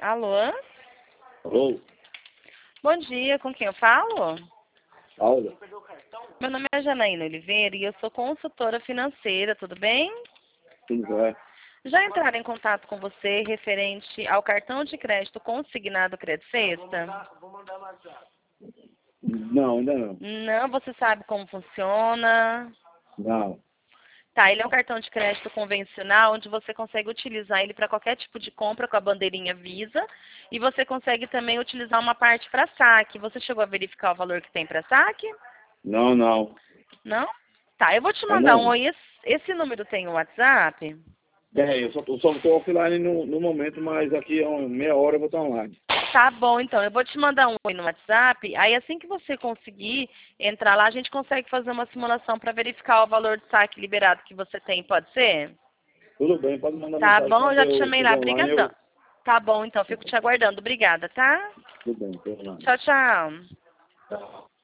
Alô? Alô? Bom dia, com quem eu falo? Paula? Meu nome é Janaína Oliveira e eu sou consultora financeira, tudo bem? Tudo bem? Já entraram em contato com você referente ao cartão de crédito consignado Crédito Sexta? Não, ainda não. Não, você sabe como funciona? Não. Tá, ele é um cartão de crédito convencional, onde você consegue utilizar ele para qualquer tipo de compra com a bandeirinha Visa. E você consegue também utilizar uma parte para saque. Você chegou a verificar o valor que tem para saque? Não, não. Não? Tá, eu vou te Ainda mandar um não. oi. Esse número tem o WhatsApp? Eu só estou offline no momento, mas aqui a meia hora eu vou estar online. Tá bom, então. Eu vou te mandar um oi no WhatsApp. Aí assim que você conseguir entrar lá, a gente consegue fazer uma simulação para verificar o valor de saque liberado que você tem. Pode ser? Tudo bem, pode mandar Tá mensagem bom, eu quando já te eu chamei lá. estiver online. Brigadão. Tá bom, então. Fico te aguardando. Obrigada, tá? Tudo bem, estou online. Tchau, tchau. Tá.